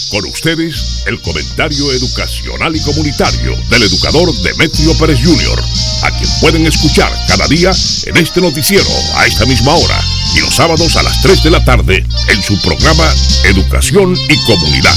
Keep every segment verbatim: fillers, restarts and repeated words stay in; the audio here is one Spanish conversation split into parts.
Con ustedes, el comentario educacional y comunitario del educador Demetrio Pérez junior, a quien pueden escuchar cada día en este noticiero a esta misma hora y los sábados a las tres de la tarde en su programa Educación y Comunidad.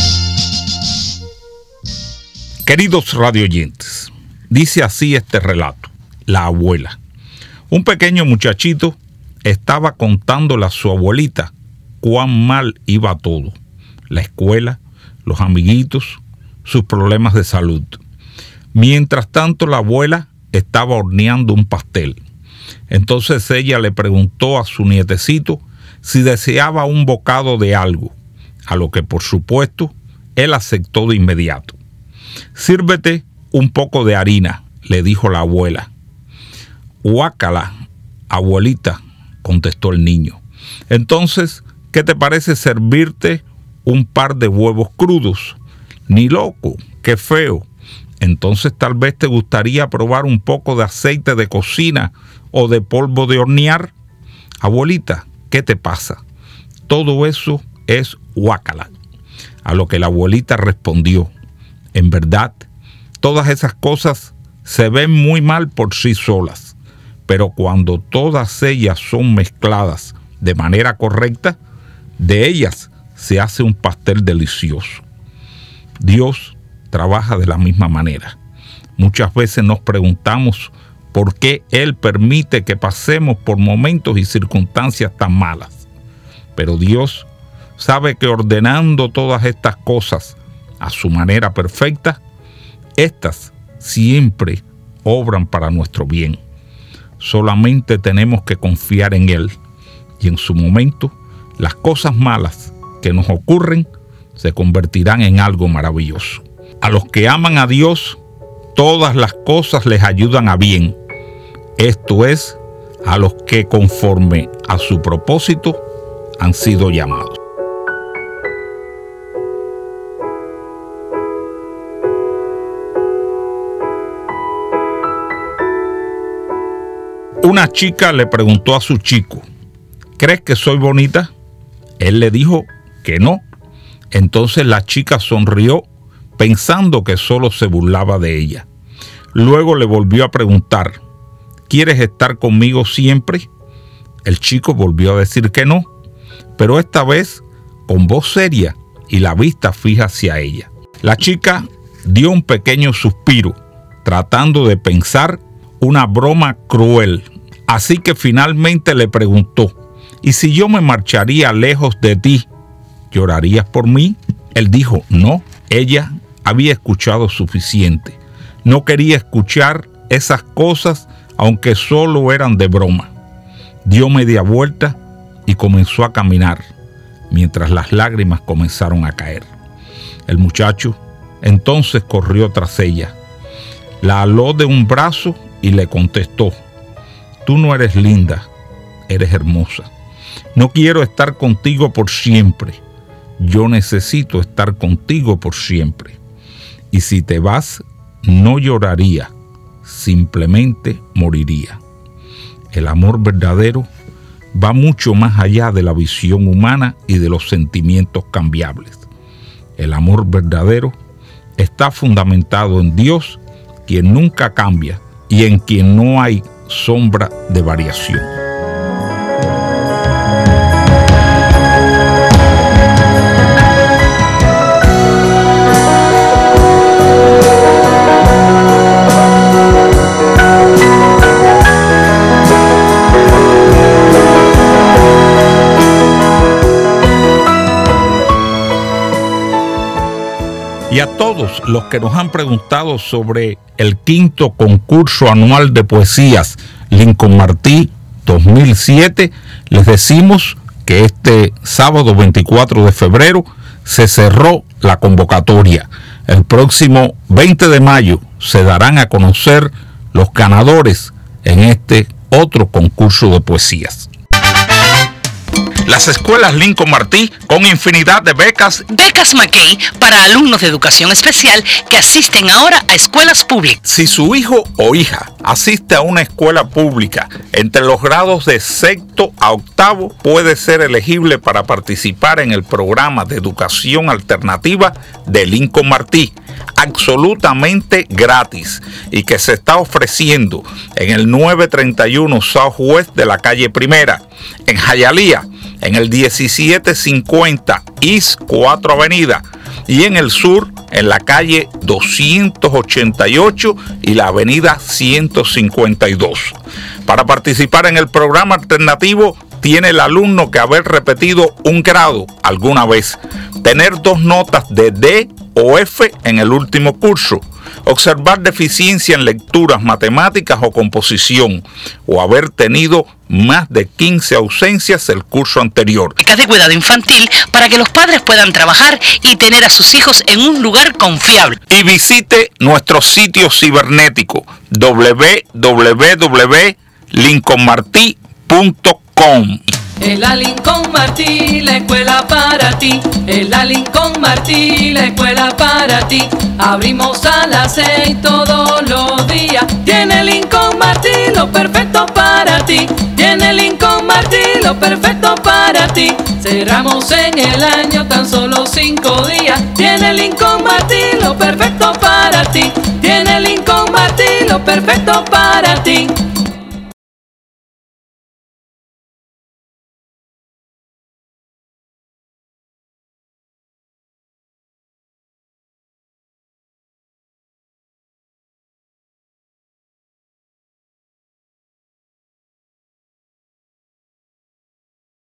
Queridos radioyentes, dice así este relato: la abuela. Un pequeño muchachito estaba contándole a su abuelita cuán mal iba todo: la escuela, los amiguitos, sus problemas de salud. Mientras tanto, la abuela estaba horneando un pastel. Entonces ella le preguntó a su nietecito si deseaba un bocado de algo, a lo que por supuesto él aceptó de inmediato. «Sírvete un poco de harina», le dijo la abuela. «Guácala, abuelita», contestó el niño. «Entonces, ¿qué te parece servirte un par de huevos crudos?» «Ni loco, qué feo». «Entonces tal vez te gustaría probar un poco de aceite de cocina o de polvo de hornear». «Abuelita, ¿qué te pasa? Todo eso es guácala». A lo que la abuelita respondió: «En verdad, todas esas cosas se ven muy mal por sí solas, pero cuando todas ellas son mezcladas de manera correcta, de ellas se hace un pastel delicioso». Dios trabaja de la misma manera. Muchas veces nos preguntamos por qué Él permite que pasemos por momentos y circunstancias tan malas. Pero Dios sabe que ordenando todas estas cosas a su manera perfecta, estas siempre obran para nuestro bien. Solamente tenemos que confiar en Él, y en su momento las cosas malas que nos ocurren se convertirán en algo maravilloso. A los que aman a Dios, todas las cosas les ayudan a bien. Esto es, a los que conforme a su propósito han sido llamados. Una chica le preguntó a su chico: ¿crees que soy bonita? Él le dijo que no. Entonces la chica sonrió pensando que solo se burlaba de ella. Luego le volvió a preguntar: ¿quieres estar conmigo siempre? El chico volvió a decir que no, pero esta vez con voz seria y la vista fija hacia ella. La chica dio un pequeño suspiro, tratando de pensar una broma cruel. Así que finalmente le preguntó: ¿y si yo me marcharía lejos de ti, llorarías por mí? Él dijo: no. Ella había escuchado suficiente. No quería escuchar esas cosas, aunque solo eran de broma. Dio media vuelta y comenzó a caminar, mientras las lágrimas comenzaron a caer. El muchacho entonces corrió tras ella, la aló de un brazo y le contestó: tú no eres linda, eres hermosa. No quiero estar contigo por siempre. Yo necesito estar contigo por siempre. Y si te vas, no lloraría, simplemente moriría. El amor verdadero va mucho más allá de la visión humana y de los sentimientos cambiables. El amor verdadero está fundamentado en Dios, quien nunca cambia y en quien no hay sombra de variación. Y a todos los que nos han preguntado sobre el quinto concurso anual de poesías Lincoln Martí dos mil siete, les decimos que este sábado veinticuatro de febrero se cerró la convocatoria. El próximo veinte de mayo se darán a conocer los ganadores en este otro concurso de poesías. Las escuelas Lincoln Martí con infinidad de becas. Becas McKay para alumnos de educación especial que asisten ahora a escuelas públicas. Si su hijo o hija asiste a una escuela pública entre los grados de sexto a octavo, puede ser elegible para participar en el programa de educación alternativa de Lincoln Martí, absolutamente gratis, y que se está ofreciendo en el novecientos treinta y uno Southwest de la calle Primera, en Hialeah, en el diecisiete cincuenta East cuatro Avenida, y en el sur, en la calle doscientos ochenta y ocho y la avenida ciento cincuenta y dos. Para participar en el programa alternativo, tiene el alumno que haber repetido un grado alguna vez, tener dos notas de D o F en el último curso, observar deficiencia en lecturas, matemáticas o composición, o haber tenido más de quince ausencias el curso anterior. Becas de cuidado infantil para que los padres puedan trabajar y tener a sus hijos en un lugar confiable. Y visite nuestro sitio cibernético doble u doble u doble u punto lincoln martí punto com. En la Lincoln Martí, la escuela para ti. En la Lincoln Martí, la escuela para ti. Abrimos a las seis todos los días. Tiene Lincoln Martí lo perfecto para ti. Tiene Lincoln Martí lo perfecto para ti. Cerramos en el año tan solo cinco días. Tiene Lincoln Martí lo perfecto para ti. Tiene Lincoln Martí lo perfecto para ti.